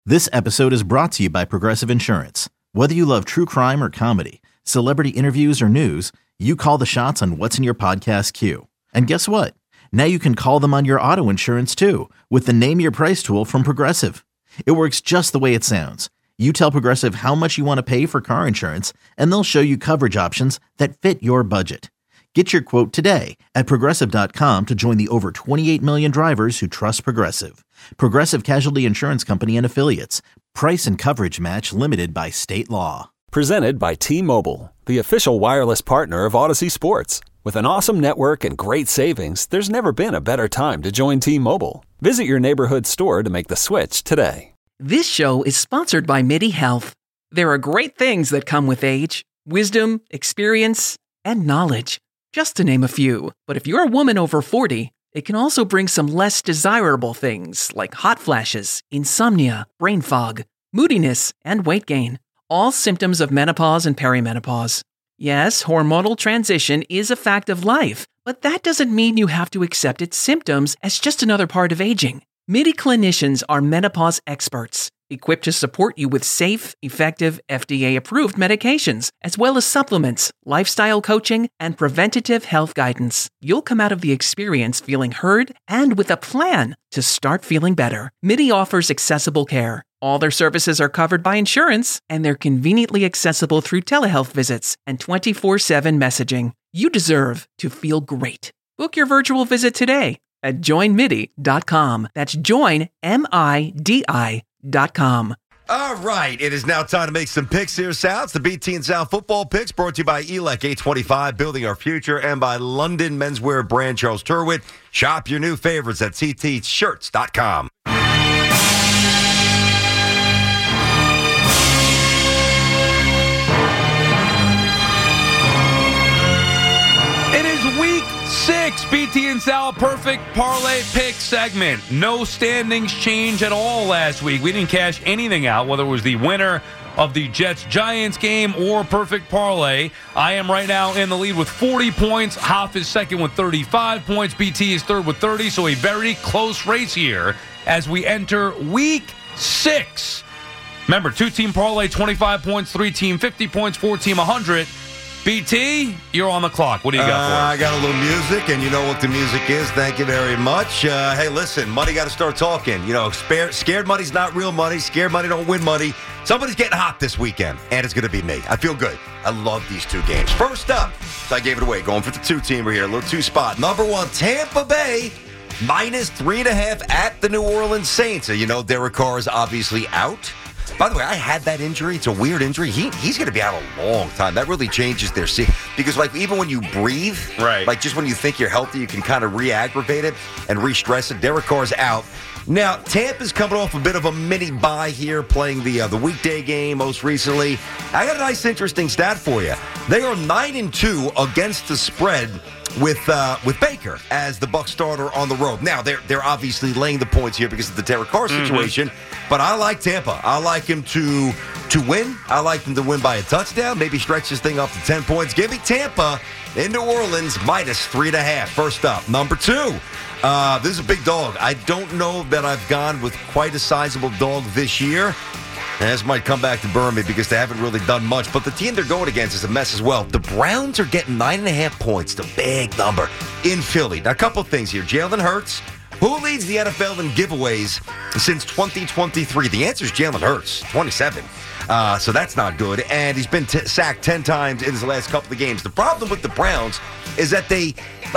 This episode is brought to you by Progressive Insurance. Whether you love true crime or comedy, celebrity interviews or news, you call the shots on what's in your podcast queue. And guess what? Now you can call them on your auto insurance too with the Name Your Price tool from Progressive. It works just the way it sounds. You tell Progressive how much you want to pay for car insurance, and they'll show you coverage options that fit your budget. Get your quote today at Progressive.com to join the over 28 million drivers who trust Progressive. Progressive Casualty Insurance Company and Affiliates. Price and coverage match limited by state law. Presented by T-Mobile, the official wireless partner of Odyssey Sports. With an awesome network and great savings, there's never been a better time to join T-Mobile. Visit your neighborhood store to make the switch today. This show is sponsored by MIDI Health. There are great things that come with age, wisdom, experience, and knowledge, just to name a few. But if you're a woman over 40, it can also bring some less desirable things like hot flashes, insomnia, brain fog, moodiness, and weight gain. All symptoms of menopause and perimenopause. Yes, hormonal transition is a fact of life, but that doesn't mean you have to accept its symptoms as just another part of aging. MIDI clinicians are menopause experts, equipped to support you with safe, effective, FDA-approved medications, as well as supplements, lifestyle coaching, and preventative health guidance. You'll come out of the experience feeling heard and with a plan to start feeling better. MIDI offers accessible care. All their services are covered by insurance, and they're conveniently accessible through telehealth visits and 24/7 messaging. You deserve to feel great. Book your virtual visit today at joinmidi.com. That's joinmidi.com. All right, it is now time to make some picks here, Sal. It's the BT and Sal football picks brought to you by ELEC 825, Building Our Future, and by London Menswear brand Charles Turwitt. Shop your new favorites at ctshirts.com. BT and Sal perfect parlay pick segment. No standings change at all last week. We didn't cash anything out, whether it was the winner of the Jets-Giants game or perfect parlay. I am right now in the lead with 40 points. Hoff is second with 35 points. BT is third with 30, so a very close race here as we enter week 6. Remember, 2-team parlay, 25 points, 3-team, 50 points, 4-team, 100. BT, you're on the clock. What do you got for us? I got a little music, and you know what the music is. Thank you very much. Hey, listen, money got to start talking. You know, scared money's not real money. Scared money don't win money. Somebody's getting hot this weekend, and it's going to be me. I feel good. I love these two games. First up, so I gave it away. Going for the 2-teamer here, a little 2-spot. Number 1, Tampa Bay, minus 3.5 at the New Orleans Saints. You know, Derek Carr is obviously out. By the way, I had that injury. It's a weird injury. He's going to be out a long time. That really changes their season. Because, like, even when you breathe, right, like, just when you think you're healthy, you can kind of re-aggravate it and re-stress it. Derek Carr's out. Now, Tampa's coming off a bit of a mini bye here, playing the weekday game most recently. I got a nice, interesting stat for you. They are 9-2 against the spread with Baker as the Bucs starter on the road. Now, they're obviously laying the points here because of the Derek Carr situation, but I like Tampa. I like him to win. I like him to win by a touchdown, maybe stretch this thing up to 10 points. Give me Tampa in New Orleans, minus 3.5. First up. Number 2, this is a big dog. I don't know that I've gone with quite a sizable dog this year. And this might come back to burn me because they haven't really done much. But the team they're going against is a mess as well. The Browns are getting 9.5 points, the big number, in Philly. Now, a couple of things here. Jalen Hurts, who leads the NFL in giveaways since 2023? The answer is Jalen Hurts, 27. So that's not good. And he's been sacked 10 times in his last couple of games. The problem with the Browns is that they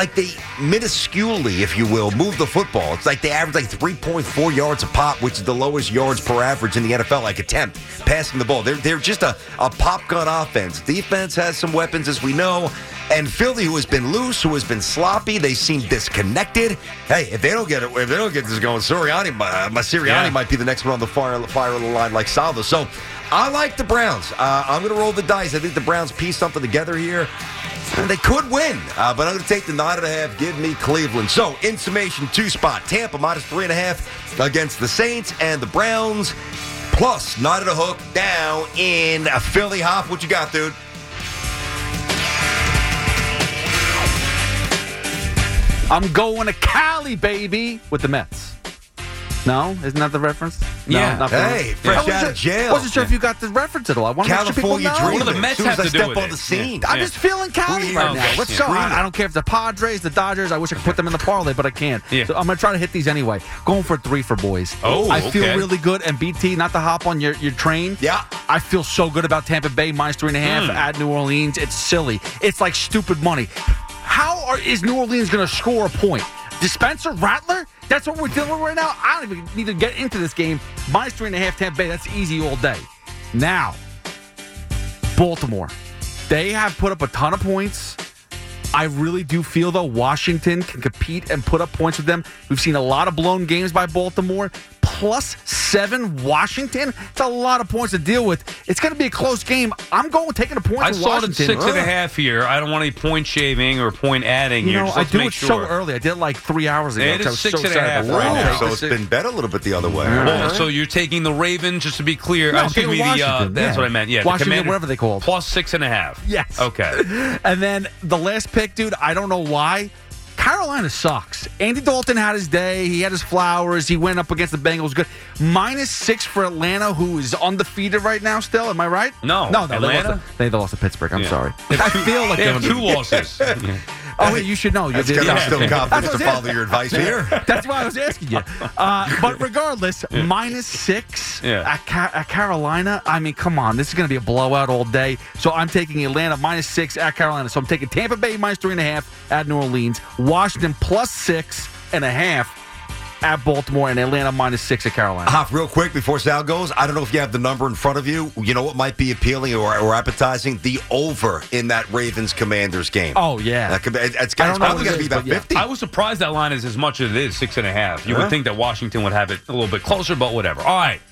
minusculely, if you will, move the football. It's like they average like 3.4 yards a pop, which is the lowest yards per average in the NFL, like attempt, passing the ball. They're just a pop gun offense. Defense has some weapons, as we know. And Philly, who has been loose, who has been sloppy, they seem disconnected. Hey, if they don't get this going, Sirianni might be the next one on the fire of the line like Salva. So I like the Browns. I'm going to roll the dice. I think the Browns piece something together here. And they could win, but I'm going to take the 9.5. Give me Cleveland. So, in summation, 2-spot. Tampa minus 3.5 against the Saints, and the Browns plus 9.5 down in Philly. Hop, what you got, dude? I'm going to Cali, baby, with the Mets. No? Isn't that the reference? No, Yeah. not for Hey, me. fresh I out of jail. wasn't sure if you got the reference at all. I want to make sure people California know. dreaming. What do the Mets As soon as have I to do step with on it? the scene. I'm just feeling Cali right now. Okay. Let's Yeah. go. I don't care if the Padres, the Dodgers. I wish I could put them in the parlay, but I can't. Yeah. So I'm going to try to hit these anyway. Going for 3 for boys. Oh, I feel okay. really good. And BT, not to hop on your train. Yeah. I feel so good about Tampa Bay minus 3.5 at New Orleans. It's silly. It's like stupid money. Is New Orleans going to score a point? Spencer Rattler? That's what we're dealing with right now? I don't even need to get into this game. Minus 3.5 Tampa Bay. That's easy all day. Now, Baltimore. They have put up a ton of points. I really do feel, though, Washington can compete and put up points with them. We've seen a lot of blown games by Baltimore. +7 Washington. It's a lot of points to deal with. It's going to be a close game. I'm going with taking the points I with saw it at Washington. 6.5 here. I don't want any point shaving or point adding You here. know, Just I let's do make it sure. so early. I did it like 3 hours ago. It is I was 6.5 excited. right Wow. now. So it's been bet a little bit the other way. Oh, so you're taking the Ravens, just to be clear. No, excuse me, Washington, that's yeah. what I meant. Yeah, Washington, the Commanders, whatever they called. +6.5. Yes. Okay. And then the last pick, dude, I don't know why. Carolina sucks. Andy Dalton had his day. He had his flowers. He went up against the Bengals. Good. -6 for Atlanta, who is undefeated right now still. Am I right? No. Atlanta? They lost to Pittsburgh. I'm Yeah. sorry. I feel like They have they're 2 losses. Oh, wait, you should know. That's You because did. I'm still Okay. confident That's to what I follow your advice here. That's why I was asking you. But regardless, -6 Yeah. at Carolina. I mean, come on. This is going to be a blowout all day. So I'm taking Atlanta -6 at Carolina. So I'm taking Tampa Bay -3.5 at New Orleans. Washington +6.5 at Baltimore. And Atlanta -6 at Carolina. Hoff, real quick before Sal goes, I don't know if you have the number in front of you. You know what might be appealing or appetizing? The over in that Ravens-Commanders game. Oh, yeah. That could be, it's I don't know probably what going it to be is, about but yeah. 50. I was surprised that line is as much as it is, 6.5. You would think that Washington would have it a little bit closer, but whatever. All right.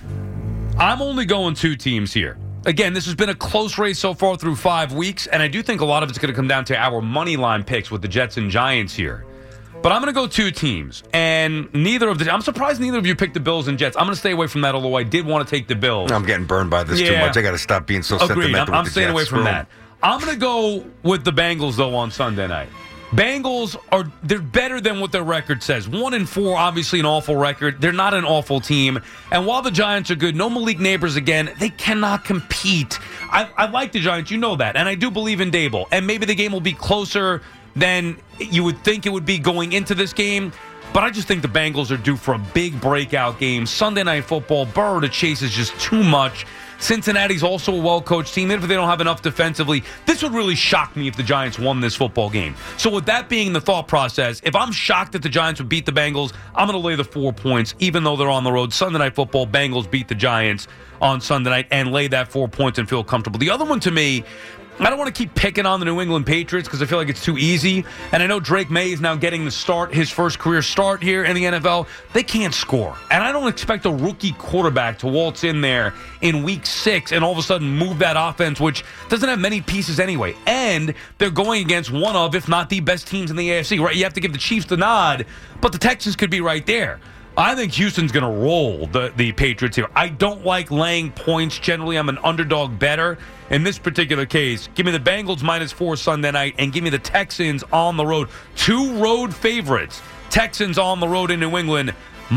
I'm only going 2 teams here. Again, this has been a close race so far through 5 weeks, and I do think a lot of it's going to come down to our money line picks with the Jets and Giants here. But I'm going to go 2 teams, and I'm surprised neither of you picked the Bills and Jets. I'm going to stay away from that, although I did want to take the Bills. I'm getting burned by this too Yeah. much. I got to stop being so Agreed. sentimental. I'm with the staying away Jets. from that. I'm going to go with the Bengals, though, on Sunday night. Bengals they're better than what their record says. 1-4, obviously an awful record. They're not an awful team. And while the Giants are good, no Malik Neighbors again, they cannot compete. I like the Giants, you know that. And I do believe in Dable. And maybe the game will be closer than you would think it would be going into this game. But I just think the Bengals are due for a big breakout game. Sunday Night Football, Burrow to chase is just too much. Cincinnati's also a well-coached team. Even if they don't have enough defensively, this would really shock me if the Giants won this football game. So with that being the thought process, if I'm shocked that the Giants would beat the Bengals, I'm going to lay the 4 points, even though they're on the road. Sunday Night Football, Bengals beat the Giants on Sunday night and lay that 4 points and feel comfortable. The other one to me, I don't want to keep picking on the New England Patriots because I feel like it's too easy. And I know Drake May is now getting the start, his first career start here in the NFL. They can't score. And I don't expect a rookie quarterback to waltz in there in week 6 and all of a sudden move that offense, which doesn't have many pieces anyway. And they're going against one of, if not the best teams in the AFC, right? You have to give the Chiefs the nod, but the Texans could be right there. I think Houston's going to roll the Patriots here. I don't like laying points. Generally, I'm an underdog better. In this particular case, give me the Bengals -4 Sunday night and give me the Texans on the road. 2 road favorites. Texans on the road in New England,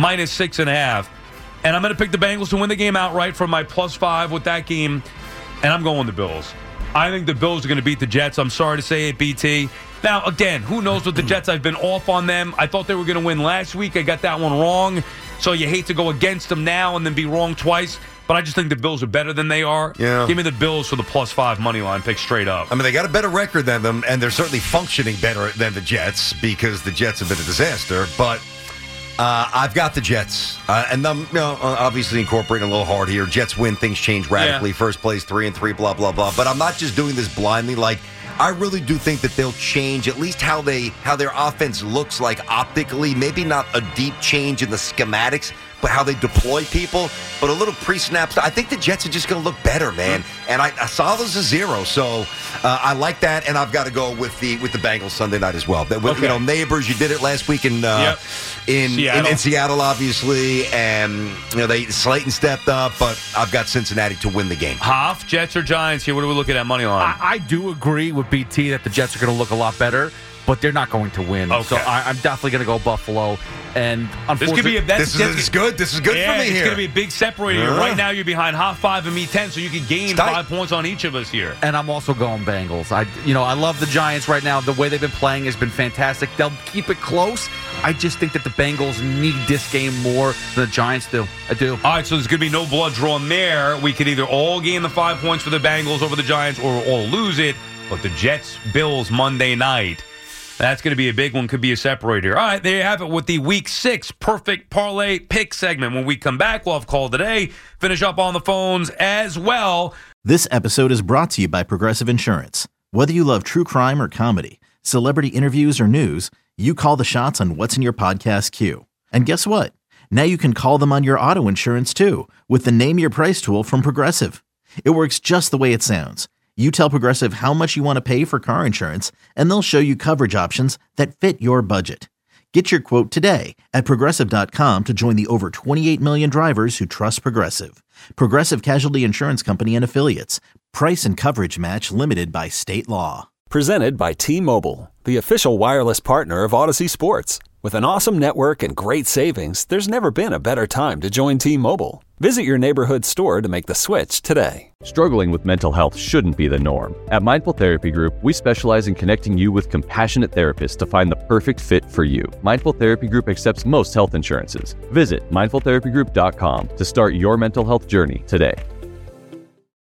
-6.5. And I'm going to pick the Bengals to win the game outright for my +5 with that game. And I'm going the Bills. I think the Bills are going to beat the Jets. I'm sorry to say it, BT. Now, again, who knows with the Jets? I've been off on them. I thought they were going to win last week. I got that one wrong. So you hate to go against them now and then be wrong twice. But I just think the Bills are better than they are. Yeah. Give me the Bills for the +5 money line pick straight up. I mean, they got a better record than them, and they're certainly functioning better than the Jets because the Jets have been a disaster. But I've got the Jets, and I'm obviously incorporating a little hard here. Jets win, things change radically. Yeah. First place, 3-3, blah blah blah. But I'm not just doing this blindly. Like, I really do think that they'll change at least how their offense looks like optically. Maybe not a deep change in the schematics, but how they deploy people. But a little pre-snaps. I think the Jets are just going to look better, man. And I saw this as 0, so I like that. And I've got to go with the Bengals Sunday night as well. With, Okay. Neighbors, you did it last week in Seattle, obviously, and Slayton stepped up. But I've got Cincinnati to win the game. Hoff, Jets or Giants here? What are we looking at money line? I do agree with BT that the Jets are going to look a lot better. but they're not going to win. Okay. So I'm definitely going to go Buffalo. And unfortunately, This is good. This is good for me it's here. going to be a big separator. Yeah. Right now, you're behind Hot 5 and me 10, so you can gain 5 points on each of us here. and I'm also going Bengals. I love the Giants right now. The way they've been playing has been fantastic. They'll keep it close. I just think that the Bengals need this game more than the Giants do. I do. All right, so there's going to be no blood drawn there. We could either all gain the 5 points for the Bengals over the Giants or all lose it. But the Jets-Bills Monday night, that's going to be a big one, could be a separator. All right, there you have it with the Week 6 Perfect Parlay Pick segment. When we come back, we'll have call today, finish up on the phones as well. This episode is brought to you by Progressive Insurance. Whether you love true crime or comedy, celebrity interviews or news, you call the shots on what's in your podcast queue. And guess what? Now you can call them on your auto insurance too with the Name Your Price tool from Progressive. It works just the way it sounds. You tell Progressive how much you want to pay for car insurance, and they'll show you coverage options that fit your budget. Get your quote today at Progressive.com to join the over 28 million drivers who trust Progressive. Progressive Casualty Insurance Company and Affiliates. Price and coverage match limited by state law. Presented by T-Mobile, the official wireless partner of Odyssey Sports. With an awesome network and great savings, there's never been a better time to join T-Mobile. Visit your neighborhood store to make the switch today. Struggling with mental health shouldn't be the norm. At Mindful Therapy Group, we specialize in connecting you with compassionate therapists to find the perfect fit for you. Mindful Therapy Group accepts most health insurances. Visit mindfultherapygroup.com to start your mental health journey today.